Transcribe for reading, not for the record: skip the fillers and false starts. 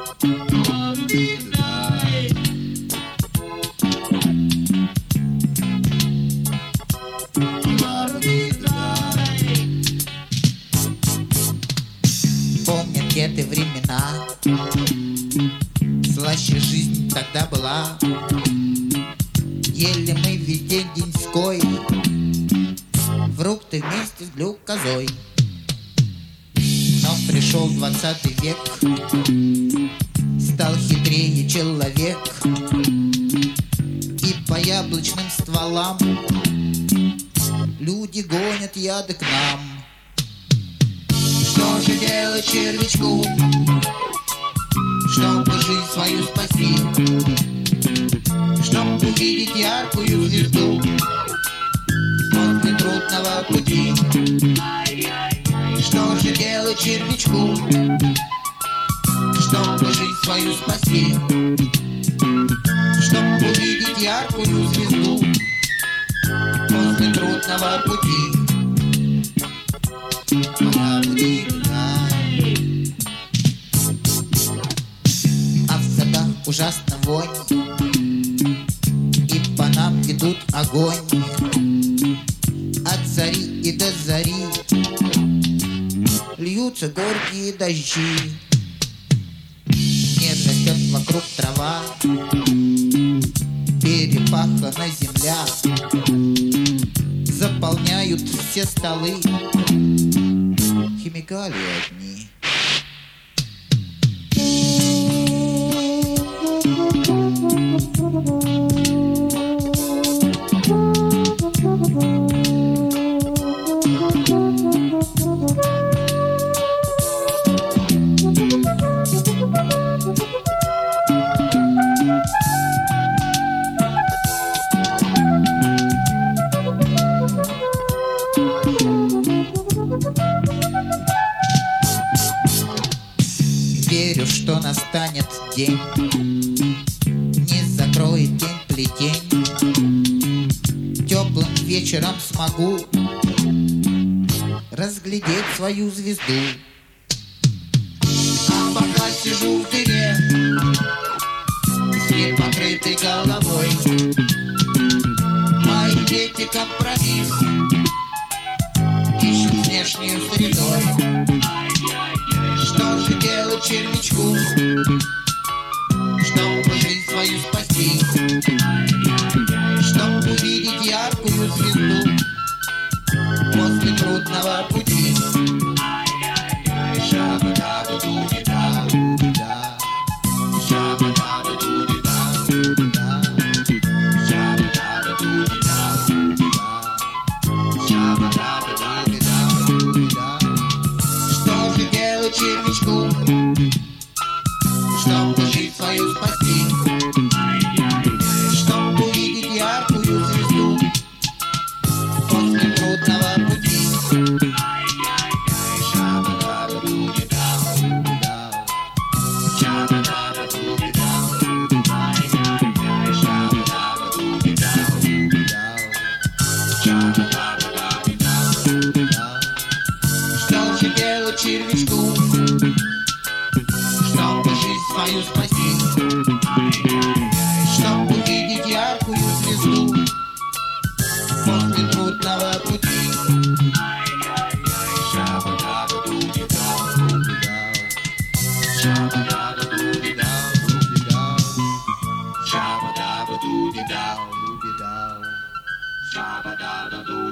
Помнят те времена, слаще жизнь тогда была. Ели мы весь день деньской фрукты вместе с глюкозой. Но пришел 20 век, стал хитрее человек, и по яблочным стволам люди гонят яды к нам. Что же делать червячку, чтобы жизнь свою спасти, чтобы увидеть яркую звезду после трудного пути? Что же делать червячку, чтобы жизнь свою спасти, чтобы увидеть яркую звезду после трудного пути? А в садах ужасно вонь, и по нам идут огонь. От зари и до зари льются горькие дожди. Не растет вокруг трава, перепахана земля, заполняют все столы химикалии одни. Верю, что настанет день, не закроет день плетень. Теплым вечером смогу разглядеть свою звезду. А пока сижу в дыре с непокрытой головой, мои дети компромисс ищут внешнюю средой. Что же делать червячку, чтобы жизнь свою спасти, чтобы увидеть яркую звезду после трудного пути? Что же делать червячку, чтобы жизнь свою спасти, чтобы увидеть яркую звезду после трудного пути? Что же делать червячку, чтобы жизнь свою спасти, чтобы увидеть яркую звезду после трудного пути? Shabba-dabba-doo-dee-dow.